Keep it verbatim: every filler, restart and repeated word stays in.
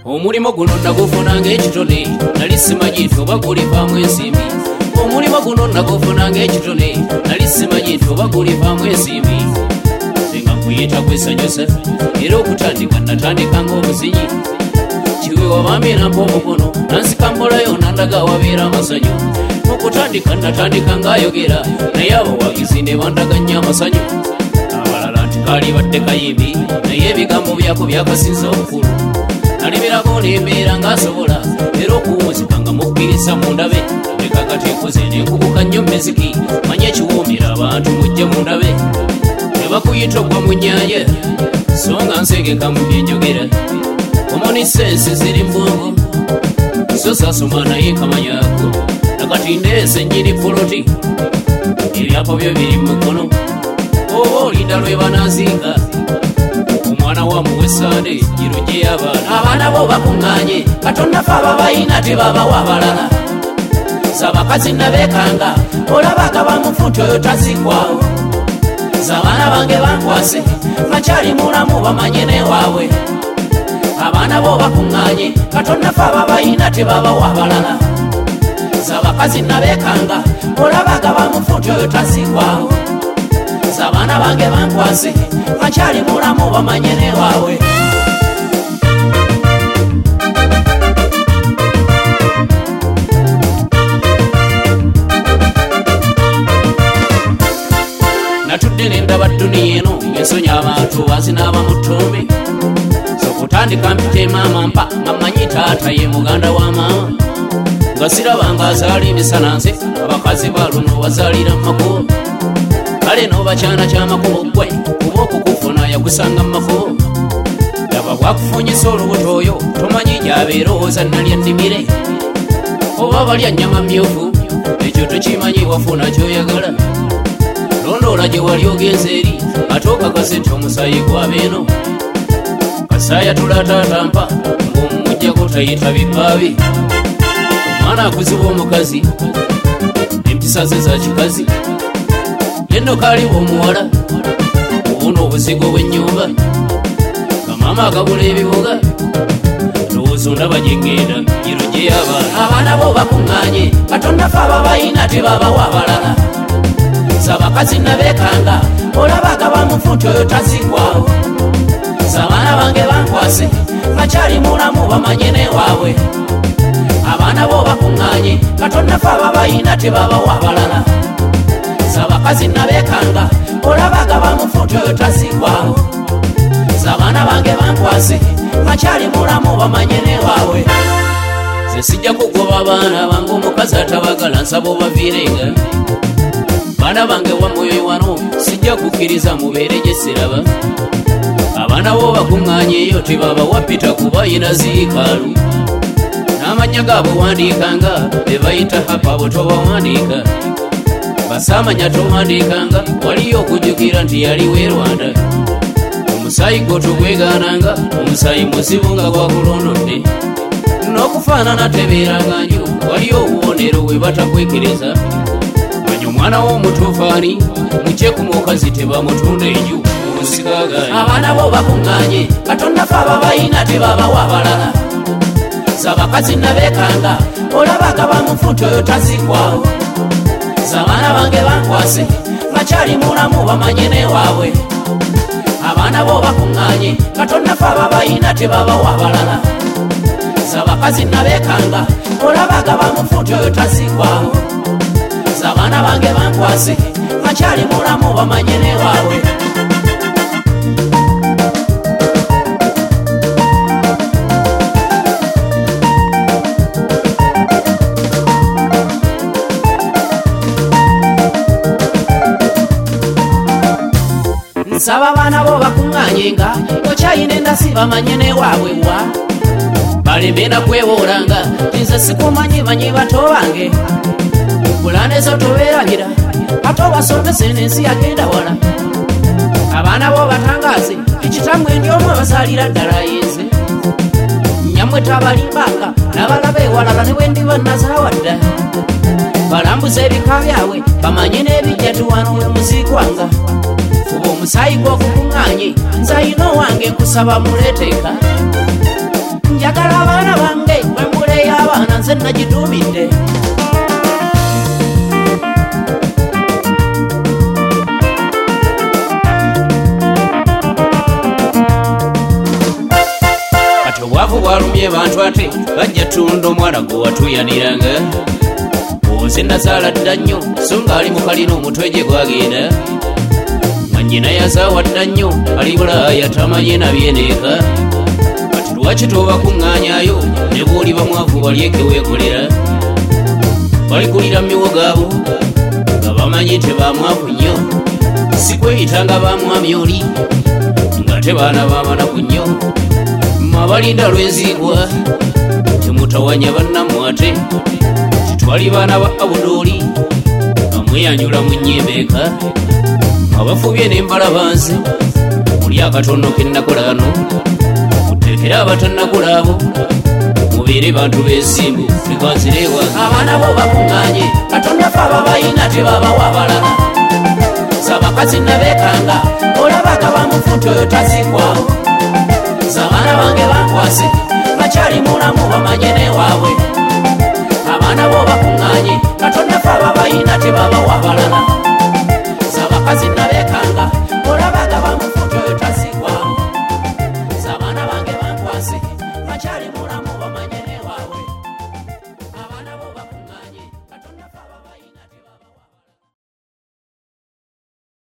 Omulimo guno nagufuna ng'ekitone nali simanyi nti oba gulivaamu ensimbi. Omulimo guno nagufuna ng'ekitone nali simanyi nti oba gulivaamu ensimbi. Senga nkuyita kwesanyusa era okutandika natandika ng'omuzinyi. Kiwe wabambye nampa omukono nansika mpolayo nandaga wabeera amasanyu. Okutandika natandika ng'ayogera naye abawagizi ne bandaganya amasanyu. Abalala nti kaali badde kayimbi naye ebigambo byako byakasinza obukulu. Nalibirako nembeera ng'asobola era okuwunzika nga mukkiriza mu ndabe. Leka kati nkoze nenkubuka nnyo miziki manye ekiwoomera abantu mujje mu ndabe. Ne bakuyita ogwa mu nnyanja so nga nsengeka mu byenjogera. Omoni sensi ziri mu bwongo so saasoma naye kamanyako. Nakati ndeese nnyini poloti ebyapa byo biri mu mukono. Oba olinda lwe banaazinga omwana wa muwesande giruje abaana. Abaana bo bakuŋŋaanye Katonda fe ababayina tebabawa abalala. Z'abakazi nabeekanga olabaga bamufuta oyo tazikwawo. Z'abaana bange bankwase bakyali mulamu bamanye newaabwe. Abaana bo bakuŋŋaanye Katonda fe ababayina tebabawa abalala. Z'abakazi nabeekanga olabaga bamufuta oyo tazikwawo. Z'abaana bange bankwase bakyali mulamu bamanye newaabwe. Natudde nendaba dduniya eno ng'ensonya abantu bazinaaba mu ttumbi. Sokutandika mpite maama mpa nga mmanyi taata ye muganda wa maama. Nga sirabanga azaala emisana nze abakazi ba luno bazaalira mu makubo. Kale n'obakyana ky'amakubo ggwe kuba okukufuna yakusanga mu makubo. Laba bwakufunyisa olubuto oyo tomanyi gy'abeerowooza nalya nnimire. Oba balya nnyama mmyufu ekyo tokimanyi wafuna ky'oyagala. Londoola gye wali ogenze eri ate okakase nti omusaayi gwabeeno. Kasaaya tulaataatampa ng'omumuggyako tayita bibaabi. Omwana akuziba omukazi empisa ze za kikazi. Yenno kaaliwo omuwala obuna obuzigo bw'ennyumba. Kamaama agabula ebibuga lowooza ondaba gye ŋŋenda giruje abaana. Abaana bo bakuŋŋaanye Katonda fe ababayina tebabawa abalala. Z'abakazi nabeekanga olabaga bamufuta oyo tazikwawo. Z'abaana bange bankwase bakyali mulamu bamanye newaabwe. Abaana bo bakuŋŋaanye Katonda fe ababayina tebabawa abalala. Z'abakazi nabeekanga olabaga bamufuta oyo tazikwawo. Z'abaana bange bankwase bakyali mulamu bamanye newaabwe. Ze sijja kugoba abaana bange omukazi atabagala nsaba obaviirenga. Baana bange wamwoyo wano sijja kukkiriza mubeere gye siraba. Abaana bo bakuŋŋaanye eyo tebabawa pita kuba yina ziikaalu. N'amannya gaabwe wandiikanga be bayita hapa abo tobawandiika. Basaamanya towandiikanga waliyo okujjukira nti yali w'e Rwanda. Omusaayi gwo togwegaananga omusaayi muzibu nga gwakulondodde. N'okufaanana tebeeranga nju waliyo obubonero bwe batakwekiriza. Manya omwana w'omutuufaani mukye ku mukazi tebamutunda enju omusigagaani. Abaana bo bakuŋŋaanye Katonda fe ababayina tebabawa abalala. Z'abakazi nabeekanga olabaga bamufuta oyo tazikwawo. Z'abaana bange bankwase bakyali mulamu bamanye newaabwe. Abaana bo bakuŋŋaanye Katonda fe ababayina tebabawa abalala. Z'abakazi nabeekanga olabaga bamufuta oyo tazikwawo. Z'abaana bange bankwase bakyali mulamu bamanye newaabwe. Nsaba abaana bo bakuŋŋaanye nga okyayina endasi bamanye newaabwe wa. Baleme na kwewoolanga nze sikumanyi manyi bato bange. Pulaani zo tobeerabira ate obasomese n'ensi yagenda wala. Abaana bo batangaaze ekitambwe ndi omu abazaalira ddala yenze. Nyammwe tabalimbanga n'abalaba ewalala ne bwe ndiba nazaawadda. Balambuza ebika byabwe bamanye n'ebijja tuwano we muziikwanga. Fuba omusaayi gw'okukuŋŋaanye nze ayina owange nkusaba muleeteeka. Njagala gwalumye bantu ate bajja tunda omwana gwe watuyaniranga oze nazaala dda nnyo so ng'ali mu kalina omutwe gye gwagenda nga nnyina yazaawa dda nnyo ali bulaaya tamanye nabyeneeka kati lwaki tobakuŋŋaanyayo ne bw'oli bamwavu balyeke weekolera balikulira miwogo abo nga bamanyi tebamwavu nnyo si kweyitanga bamwami oli nga tebaana bamanaku nnyo mabalinda lwenziigwa temutawanya bannamu ate titwali baana ba abudooli amweyanyula mu nnyimbeeka abafubye n'embalabanzi muli akatono kennakolano muteekere abatannakula abo mubeere bantu b'ensimbu tekanzireewa abaana bo bakuŋŋaanye katonda fe ababayina tebabawa balala sabakazi nabeekanga olabaga bamufunti oyo tazikwawo zabaana bange bankwase bakyali mulamu bamanye newaabwe abaana bo bakuŋŋaanye katonda fe ababayina tebabawa balala sabakazi nabe